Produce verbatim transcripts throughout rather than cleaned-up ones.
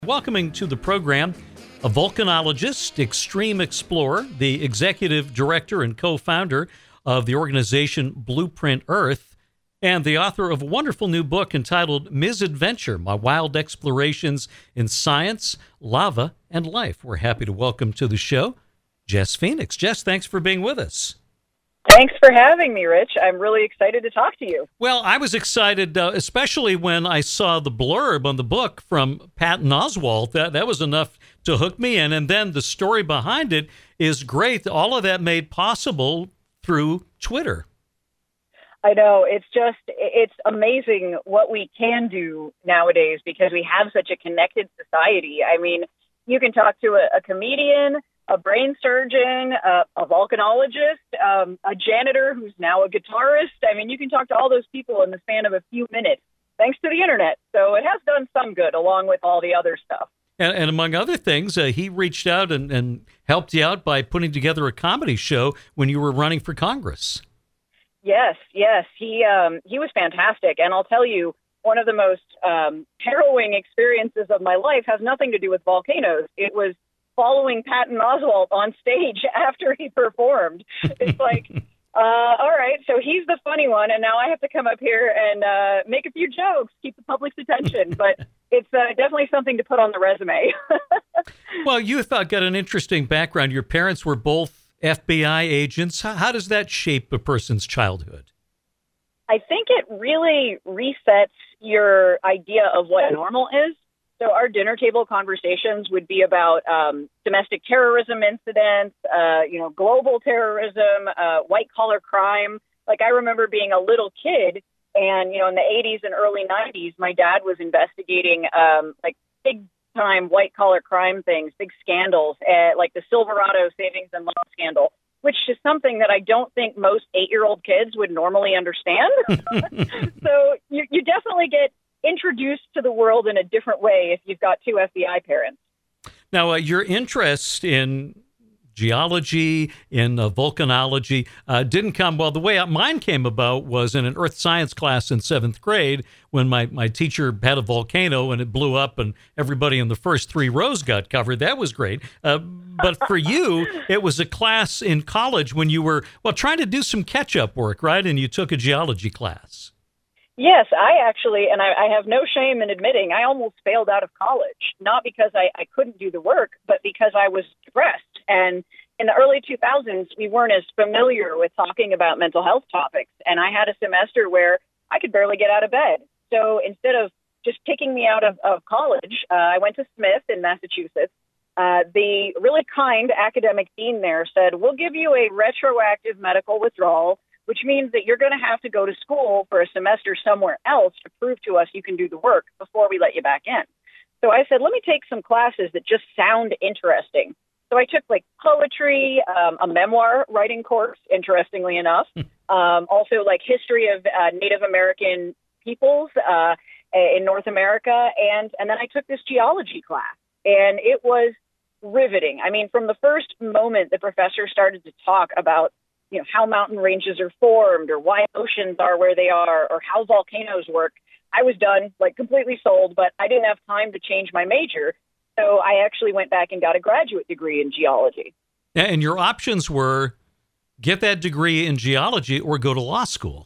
Welcoming to the program a volcanologist, extreme explorer, the executive director and co-founder of the organization Blueprint Earth, and the author of a wonderful new book entitled Misadventure, My Wild Explorations in Science, Lava, and Life. We're happy to welcome to the show Jess Phoenix. Jess, thanks for being with us. Thanks for having me, Rich. I'm really excited to talk to you. Well, I was excited, uh, especially when I saw the blurb on the book from Patton Oswalt. That, that was enough to hook me in. And then the story behind it is great. All of that made possible through Twitter. I know. It's just, it's amazing what we can do nowadays because we have such a connected society. I mean, you can talk to a, a comedian, a brain surgeon, uh, a volcanologist, um, a janitor who's now a guitarist. I mean, you can talk to all those people in the span of a few minutes, thanks to the internet. So it has done some good, along with all the other stuff. And, and among other things, uh, he reached out and, and helped you out by putting together a comedy show when you were running for Congress. Yes, yes. He, um, he was fantastic. And I'll tell you, one of the most um, harrowing experiences of my life has nothing to do with volcanoes. It was following Patton Oswalt on stage after he performed. It's like, uh, all right, so he's the funny one, and now I have to come up here and uh, make a few jokes, keep the public's attention. But it's uh, definitely something to put on the resume. Well, you thought got an interesting background. Your parents were both F B I agents. How, how does that shape a person's childhood? I think it really resets your idea of what normal is. So our dinner table conversations would be about um, domestic terrorism incidents, uh, you know, global terrorism, uh, white-collar crime. Like, I remember being a little kid, and, you know, in the eighties and early nineties, my dad was investigating, um, like, big-time white-collar crime things, big scandals, uh, like the Silverado savings and loan scandal, which is something that I don't think most eight-year-old kids would normally understand. So you, you definitely get introduced to the world in a different way if you've got two F B I parents. Now, uh, your interest in geology, in uh, volcanology, uh, didn't come, well, the way mine came about was in an earth science class in seventh grade when my, my teacher had a volcano and it blew up and everybody in the first three rows got covered. That was great. Uh, but for you, it was a class in college when you were, well, trying to do some catch-up work, right? And you took a geology class. Yes, I actually, and I, I have no shame in admitting, I almost failed out of college, not because I, I couldn't do the work, but because I was depressed. And in the early two thousands, we weren't as familiar with talking about mental health topics. And I had a semester where I could barely get out of bed. So instead of just kicking me out of, of college, uh, I went to Smith in Massachusetts. Uh, the really kind academic dean there said, we'll give you a retroactive medical withdrawal, which means that you're going to have to go to school for a semester somewhere else to prove to us you can do the work before we let you back in. So I said, let me take some classes that just sound interesting. So I took like poetry, um, a memoir writing course, interestingly enough, um, also like history of uh, Native American peoples uh, in North America. And, and then I took this geology class, and it was riveting. I mean, from the first moment the professor started to talk about you know, how mountain ranges are formed or why oceans are where they are or how volcanoes work, I was done, like completely sold, but I didn't have time to change my major. So I actually went back and got a graduate degree in geology. And your options were get that degree in geology or go to law school.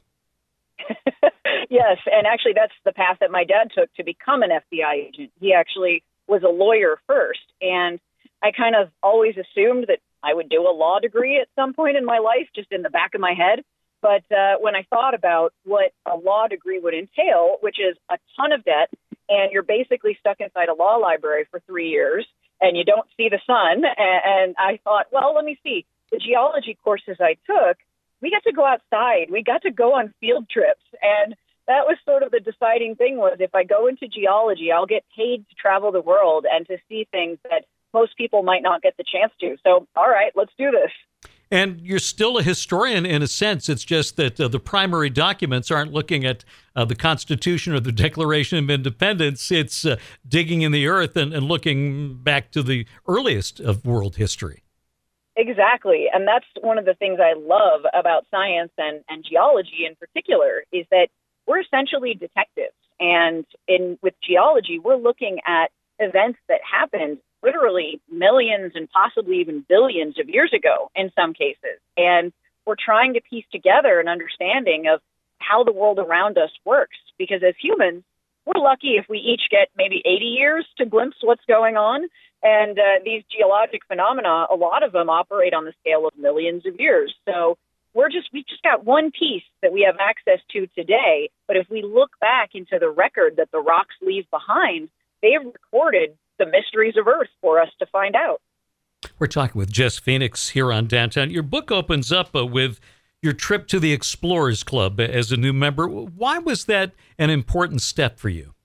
Yes, and actually that's the path that my dad took to become an F B I agent. He actually was a lawyer first, and I kind of always assumed that I would do a law degree at some point in my life, just in the back of my head. But uh, when I thought about what a law degree would entail, which is a ton of debt, and you're basically stuck inside a law library for three years, and you don't see the sun, and, and I thought, well, let me see. The geology courses I took, we got to go outside. We got to go on field trips, and that was sort of the deciding thing was if I go into geology, I'll get paid to travel the world and to see things that most people might not get the chance to. So, all right, let's do this. And you're still a historian in a sense. It's just that uh, the primary documents aren't looking at uh, the Constitution or the Declaration of Independence. It's uh, digging in the earth and, and looking back to the earliest of world history. Exactly. And that's one of the things I love about science and, and geology in particular is that we're essentially detectives. And in with geology, we're looking at events that happened literally millions and possibly even billions of years ago in some cases. And we're trying to piece together an understanding of how the world around us works. Because as humans, we're lucky if we each get maybe eighty years to glimpse what's going on. And uh, these geologic phenomena, a lot of them operate on the scale of millions of years. So we're just, we've just got one piece that we have access to today. But if we look back into the record that the rocks leave behind, they've recorded the mysteries of Earth for us to find out. We're talking with Jess Phoenix here on Downtown. Your book opens up uh, with your trip to the Explorers Club as a new member. Why was that an important step for you?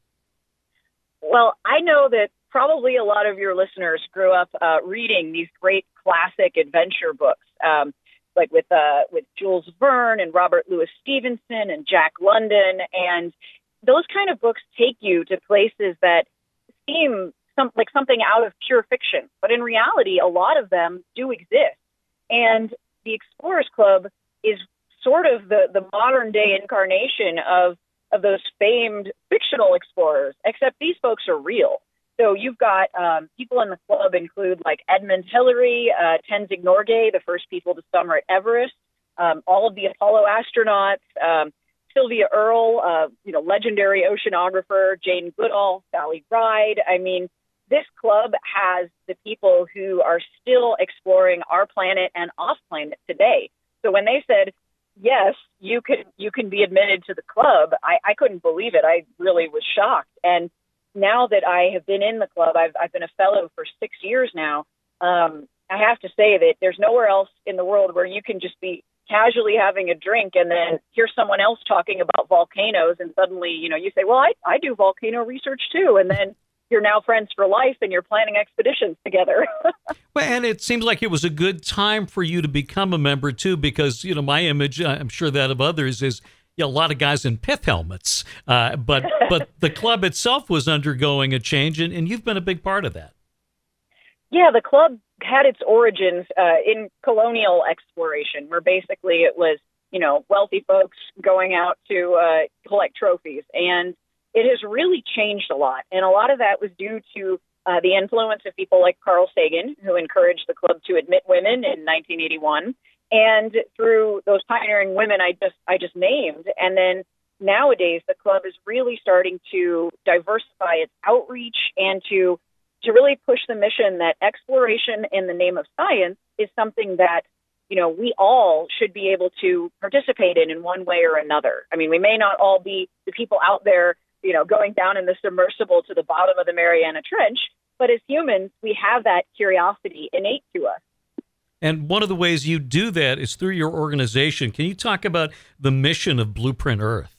Well, I know that probably a lot of your listeners grew up uh, reading these great classic adventure books, um, like with uh, with Jules Verne and Robert Louis Stevenson and Jack London. And those kind of books take you to places that seem some, like something out of pure fiction. But in reality, a lot of them do exist. And the Explorers Club is sort of the, the modern day incarnation of, of those famed fictional explorers, except these folks are real. So you've got um, people in the club include like Edmund Hillary, uh, Tenzing Norgay, the first people to summer at Everest, um, all of the Apollo astronauts, um, Sylvia Earle, uh, you know, legendary oceanographer, Jane Goodall, Sally Ride. I mean, this club has the people who are still exploring our planet and off planet today. So when they said, yes, you can, you can be admitted to the club, I, I couldn't believe it. I really was shocked. And now that I have been in the club, I've, I've been a fellow for six years now. Um, I have to say that there's nowhere else in the world where you can just be casually having a drink and then hear someone else talking about volcanoes. And suddenly, you know, you say, well, I, I do volcano research too. And then you're now friends for life and you're planning expeditions together. Well, and it seems like it was a good time for you to become a member too, because, you know, my image, I'm sure that of others, is you know, a lot of guys in pith helmets. Uh, but but the club itself was undergoing a change, and, and you've been a big part of that. Yeah, the club had its origins uh, in colonial exploration, where basically it was, you know, wealthy folks going out to uh, collect trophies. And it has really changed a lot. And a lot of that was due to uh, the influence of people like Carl Sagan, who encouraged the club to admit women in nineteen eighty-one, and through those pioneering women I just I just named. And then nowadays, the club is really starting to diversify its outreach and to to really push the mission that exploration in the name of science is something that, you know, we all should be able to participate in in one way or another. I mean, we may not all be the people out there, you know, going down in the submersible to the bottom of the Mariana Trench, but as humans, we have that curiosity innate to us. And one of the ways you do that is through your organization. Can you talk about the mission of Blueprint Earth?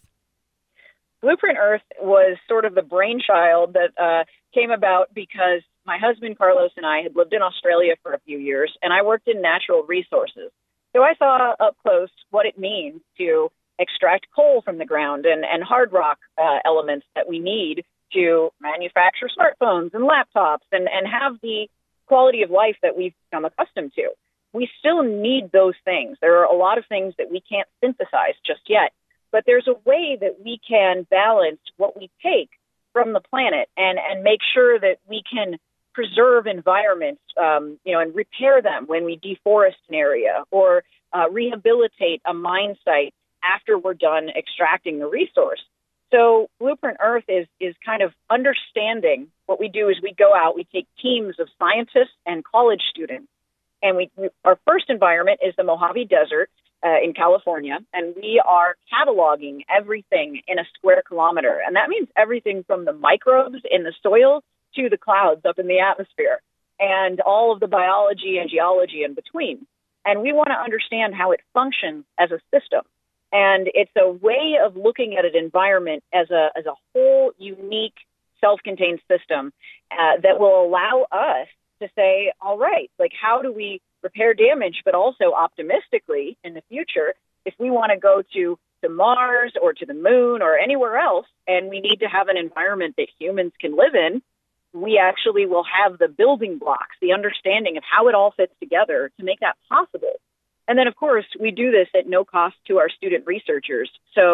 Blueprint Earth was sort of the brainchild that uh, came about because my husband, Carlos, and I had lived in Australia for a few years, and I worked in natural resources. So I saw up close what it means to extract coal from the ground and, and hard rock uh, elements that we need to manufacture smartphones and laptops and, and have the quality of life that we've become accustomed to. We still need those things. There are a lot of things that we can't synthesize just yet. But there's a way that we can balance what we take from the planet and, and make sure that we can preserve environments, um, you know, and repair them when we deforest an area or uh, rehabilitate a mine site after we're done extracting the resource. So Blueprint Earth is is kind of understanding what we do is we go out, we take teams of scientists and college students, and we, we our first environment is the Mojave Desert, Uh, in California, and we are cataloging everything in a square kilometer. And that means everything from the microbes in the soil to the clouds up in the atmosphere and all of the biology and geology in between. And we want to understand how it functions as a system. And it's a way of looking at an environment as a, as a whole unique self-contained system uh, that will allow us to say, all right, like how do we repair damage, but also optimistically in the future, if we want to go to, to Mars or to the moon or anywhere else, and we need to have an environment that humans can live in, we actually will have the building blocks, the understanding of how it all fits together to make that possible. And then, of course, we do this at no cost to our student researchers. So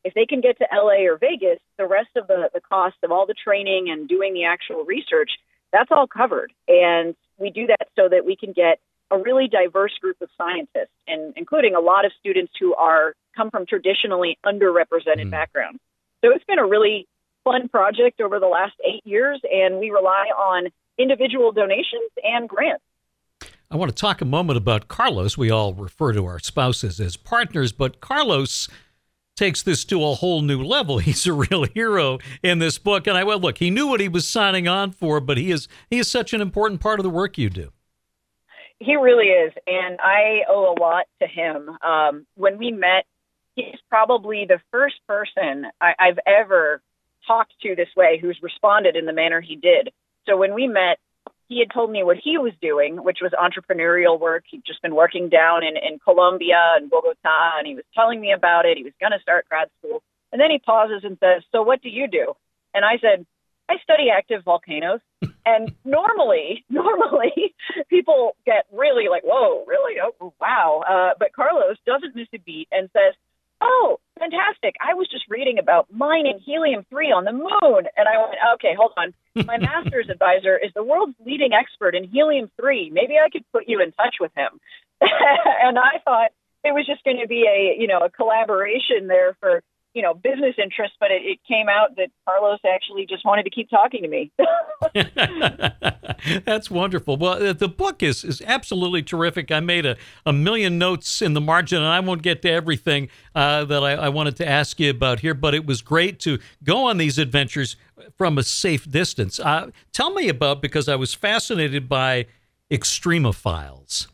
if they can get to L A or Vegas, the rest of the, the cost of all the training and doing the actual research, that's all covered. And we do that so that we can get a really diverse group of scientists, and including a lot of students who are come from traditionally underrepresented mm. backgrounds. So it's been a really fun project over the last eight years, and we rely on individual donations and grants. I want to talk a moment about Carlos. We all refer to our spouses as partners, but Carlos takes this to a whole new level. He's a real hero in this book. And I well, look, he knew what he was signing on for, but he is he is such an important part of the work you do. He really is, and I owe a lot to him. Um, when we met, he's probably the first person I, I've ever talked to this way who's responded in the manner he did. So when we met, he had told me what he was doing, which was entrepreneurial work. He'd just been working down in, in Colombia and Bogota, and he was telling me about it. He was going to start grad school. And then he pauses and says, "So what do you do?" And I said, "I study active volcanoes." And normally, normally people get really like, "Whoa, really? Oh, wow." Uh, but Carlos doesn't miss a beat and says, "Oh, fantastic. I was just reading about mining helium three on the moon." And I went, "Okay, hold on. My master's advisor is the world's leading expert in helium three. Maybe I could put you in touch with him." And I thought it was just going to be a, you know, a collaboration there for, you know, business interests, but it, it came out that Carlos actually just wanted to keep talking to me. That's wonderful. Well, the book is is absolutely terrific. I made a, a million notes in the margin, and I won't get to everything uh, that I, I wanted to ask you about here, but it was great to go on these adventures from a safe distance. Uh, tell me about, because I was fascinated by extremophiles.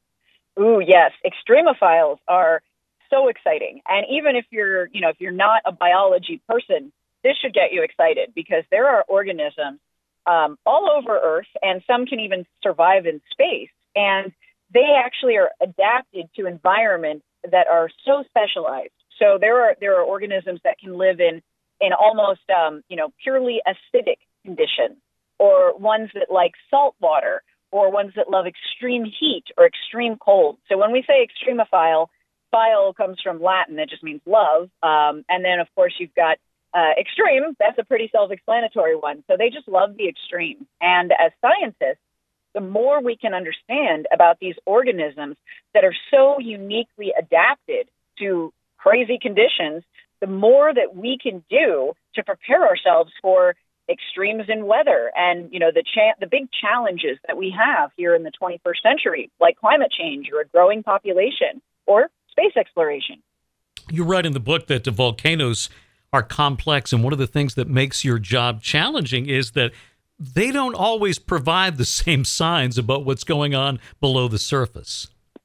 Ooh, yes. Extremophiles are so exciting. And even if you're, you know, if you're not a biology person, this should get you excited, because there are organisms um, all over Earth, and some can even survive in space. And they actually are adapted to environments that are so specialized. So there are there are organisms that can live in in almost um, you know purely acidic conditions, or ones that like salt water, or ones that love extreme heat or extreme cold. So when we say extremophile, phile comes from Latin. It just means love. Um, and then, of course, you've got uh, extreme. That's a pretty self-explanatory one. So they just love the extreme. And as scientists, the more we can understand about these organisms that are so uniquely adapted to crazy conditions, the more that we can do to prepare ourselves for extremes in weather and, you know, the cha- the big challenges that we have here in the twenty-first century, like climate change or a growing population or space exploration. You write in the book that the volcanoes are complex, and one of the things that makes your job challenging is that they don't always provide the same signs about what's going on below the surface.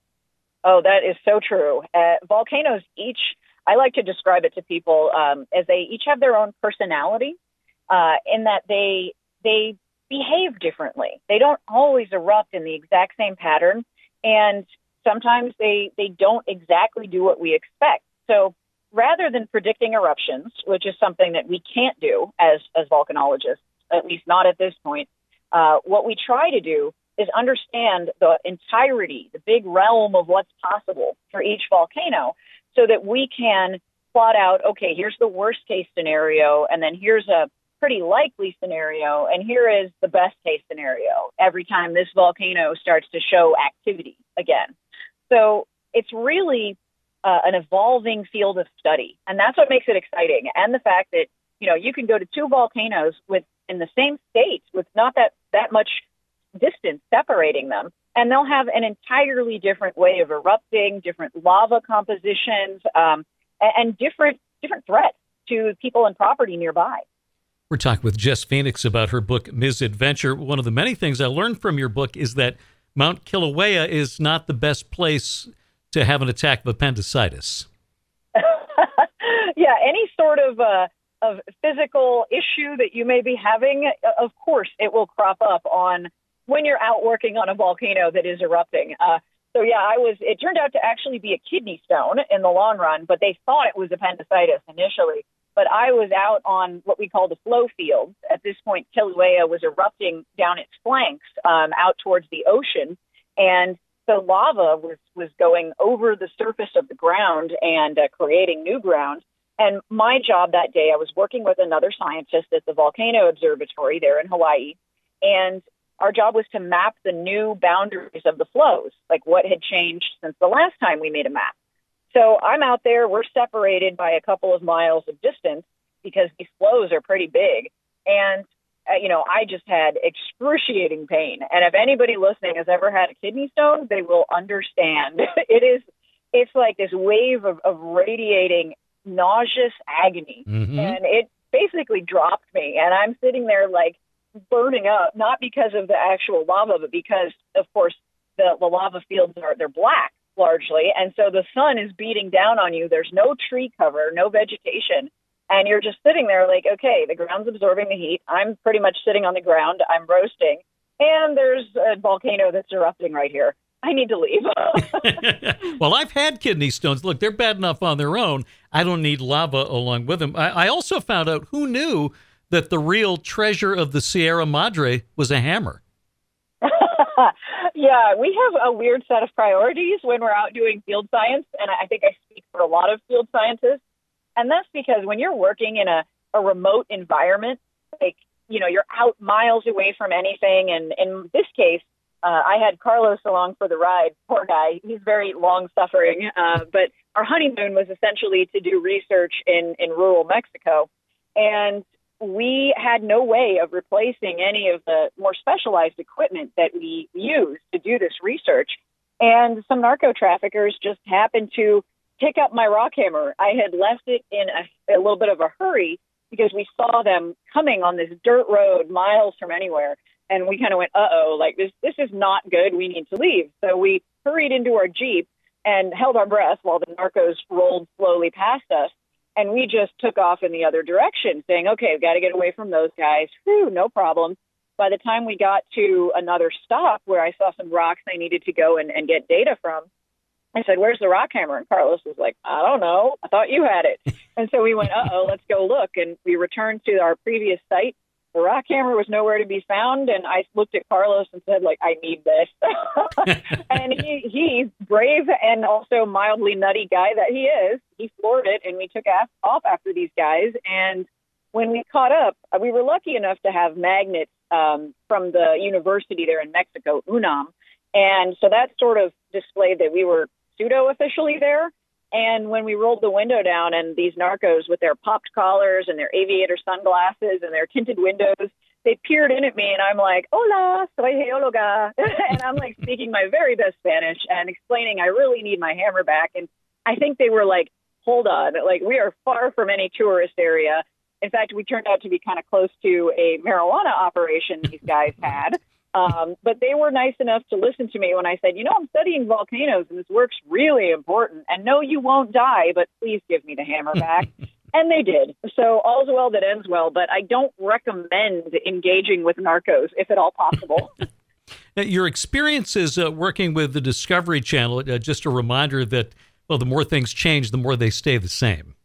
Oh, that is so true. Uh, volcanoes each, I like to describe it to people um, as they each have their own personality, uh, in that they they behave differently. They don't always erupt in the exact same pattern, and sometimes they, they don't exactly do what we expect. So rather than predicting eruptions, which is something that we can't do as, as volcanologists, at least not at this point, uh, what we try to do is understand the entirety, the big realm of what's possible for each volcano, so that we can plot out, okay, here's the worst case scenario, and then here's a pretty likely scenario, and here is the best case scenario every time this volcano starts to show activity again. So it's really uh, an evolving field of study, and that's what makes it exciting. And the fact that, you know, you can go to two volcanoes with in the same state with not that, that much distance separating them, and they'll have an entirely different way of erupting, different lava compositions, um, and, and different different threats to people and property nearby. We're talking with Jess Phoenix about her book, Misadventure. One of the many things I learned from your book is that Mount Kilauea is not the best place to have an attack of appendicitis. Yeah, any sort of uh, of physical issue that you may be having, of course, it will crop up on when you're out working on a volcano that is erupting. Uh, so yeah, I was. It turned out to actually be a kidney stone in the long run, but they thought it was appendicitis initially. But I was out on what we call the flow fields. At this point, Kilauea was erupting down its flanks um, out towards the ocean, and the lava was, was going over the surface of the ground and uh, creating new ground. And my job that day, I was working with another scientist at the Volcano Observatory there in Hawaii. And our job was to map the new boundaries of the flows, like what had changed since the last time we made a map. So I'm out there, we're separated by a couple of miles of distance because these flows are pretty big. And, uh, you know, I just had excruciating pain. And if anybody listening has ever had a kidney stone, they will understand. It is, it's like this wave of, of radiating nauseous agony. Mm-hmm. And it basically dropped me. And I'm sitting there like burning up, not because of the actual lava, but because, of course, the, the lava fields are, they're black largely. And so the sun is beating down on you. There's no tree cover, no vegetation. And you're just sitting there like, okay, the ground's absorbing the heat. I'm pretty much sitting on the ground. I'm roasting. And there's a volcano that's erupting right here. I need to leave. Well, I've had kidney stones. Look, they're bad enough on their own. I don't need lava along with them. I, I also found out, who knew that the real treasure of the Sierra Madre was a hammer? Yeah, we have a weird set of priorities when we're out doing field science. And I think I speak for a lot of field scientists. And that's because when you're working in a, a remote environment, like, you know, you're out miles away from anything. And in this case, uh, I had Carlos along for the ride. Poor guy. He's very long suffering. Uh, but our honeymoon was essentially to do research in, in rural Mexico. And we had no way of replacing any of the more specialized equipment that we use to do this research. And some narco traffickers just happened to pick up my rock hammer. I had left it in a, a little bit of a hurry because we saw them coming on this dirt road miles from anywhere. And we kind of went, uh-oh, like this, this is not good. We need to leave. So we hurried into our Jeep and held our breath while the narcos rolled slowly past us. And we just took off in the other direction, saying, okay, we've got to get away from those guys. Whew, no problem. By the time we got to another stop where I saw some rocks I needed to go and, and get data from, I said, where's the rock hammer? And Carlos was like, I don't know. I thought you had it. And so we went, uh-oh, let's go look. And we returned to our previous site. The rock hammer was nowhere to be found. And I looked at Carlos and said, like, I need this. And he, he's brave and also mildly nutty guy that he is. He floored it, and we took off after these guys. And when we caught up, we were lucky enough to have magnets um, from the university there in Mexico, UNAM. And so that sort of displayed that we were pseudo-officially there. And when we rolled the window down and these narcos with their popped collars and their aviator sunglasses and their tinted windows, they peered in at me and I'm like, hola, soy geóloga. And I'm like speaking my very best Spanish and explaining I really need my hammer back. And I think they were like, hold on, like we are far from any tourist area. In fact, we turned out to be kind of close to a marijuana operation these guys had. Um, but they were nice enough to listen to me when I said, you know, I'm studying volcanoes and this work's really important. And no, you won't die, but please give me the hammer back. And they did. So all's well that ends well. But I don't recommend engaging with narcos, if at all possible. Now, your experiences uh, working with the Discovery Channel, uh, just a reminder that, well, the more things change, the more they stay the same.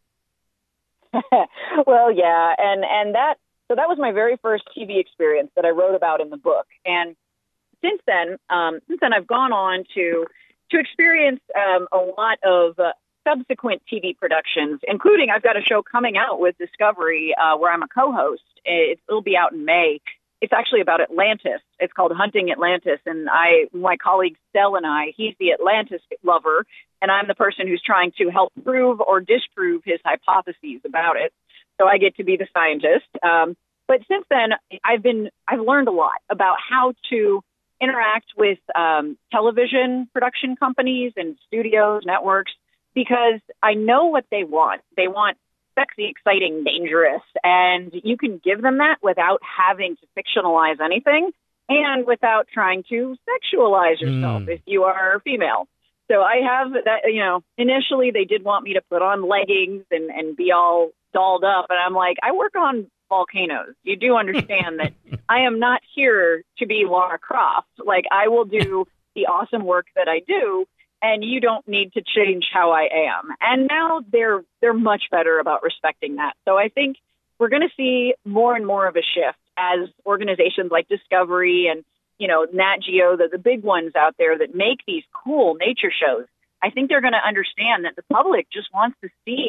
Well, yeah. And, and that, So that was my very first T V experience that I wrote about in the book. And since then, um, since then I've gone on to to experience um, a lot of uh, subsequent T V productions, including I've got a show coming out with Discovery uh, where I'm a co-host. It, it'll be out in May. It's actually about Atlantis. It's called Hunting Atlantis. And I, my colleague Stell and I, he's the Atlantis lover, and I'm the person who's trying to help prove or disprove his hypotheses about it. So I get to be the scientist. Um, but since then, I've been I've learned a lot about how to interact with um, television production companies and studios, networks, because I know what they want. They want sexy, exciting, dangerous, and you can give them that without having to fictionalize anything and without trying to sexualize yourself mm. if you are female. So I have that, you know, initially they did want me to put on leggings and, and be all dolled up. And I'm like, I work on volcanoes. You do understand that I am not here to be Lara Croft. Like, I will do the awesome work that I do, and you don't need to change how I am. And now they're they're much better about respecting that. So I think we're going to see more and more of a shift as organizations like Discovery and, you know, Nat Geo, the, the big ones out there that make these cool nature shows. I think they're going to understand that the public just wants to see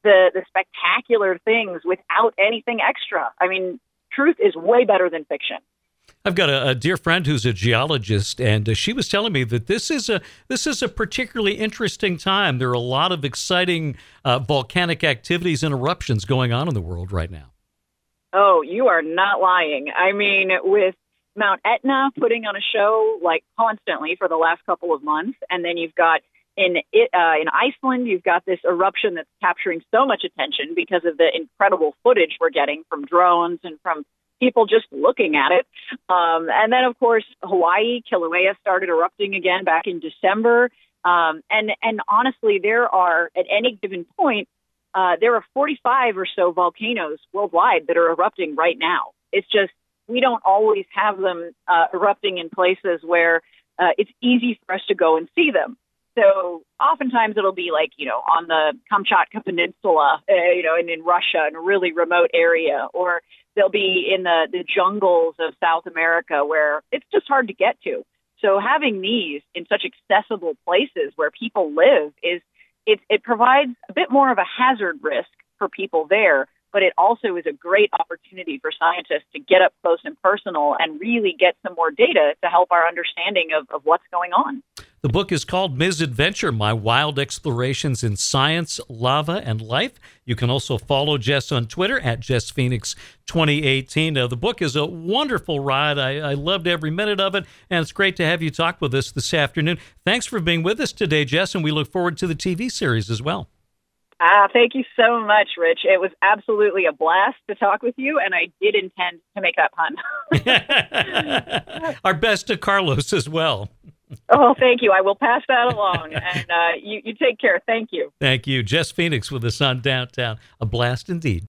the, the spectacular things without anything extra. I mean, truth is way better than fiction. I've got a, a dear friend who's a geologist, and uh, she was telling me that this is a this is a particularly interesting time. There are a lot of exciting uh, volcanic activities and eruptions going on in the world right now. Oh, you are not lying. I mean, with Mount Etna putting on a show like constantly for the last couple of months, and then you've got in it, uh, in Iceland, you've got this eruption that's capturing so much attention because of the incredible footage we're getting from drones and from people just looking at it. Um, and then, of course, Hawaii, Kilauea started erupting again back in December. Um, and, and honestly, there are, at any given point, uh, there are forty-five or so volcanoes worldwide that are erupting right now. It's just, we don't always have them uh, erupting in places where uh, it's easy for us to go and see them. So oftentimes it'll be like, you know, on the Kamchatka Peninsula, uh, you know, and in Russia, in a really remote area, or they'll be in the, the jungles of South America where it's just hard to get to. So having these in such accessible places where people live is, it, it provides a bit more of a hazard risk for people there, but it also is a great opportunity for scientists to get up close and personal and really get some more data to help our understanding of, of what's going on. The book is called Misadventure, My Wild Explorations in Science, Lava, and Life. You can also follow Jess on Twitter at Jess Phoenix twenty eighteen. Now, the book is a wonderful ride. I, I loved every minute of it, and it's great to have you talk with us this afternoon. Thanks for being with us today, Jess, and we look forward to the T V series as well. Ah, thank you so much, Rich. It was absolutely a blast to talk with you, and I did intend to make that pun. Our best to Carlos as well. Oh, thank you. I will pass that along. And uh, you, you take care. Thank you. Thank you. Jess Phoenix with us on Downtown. A blast indeed.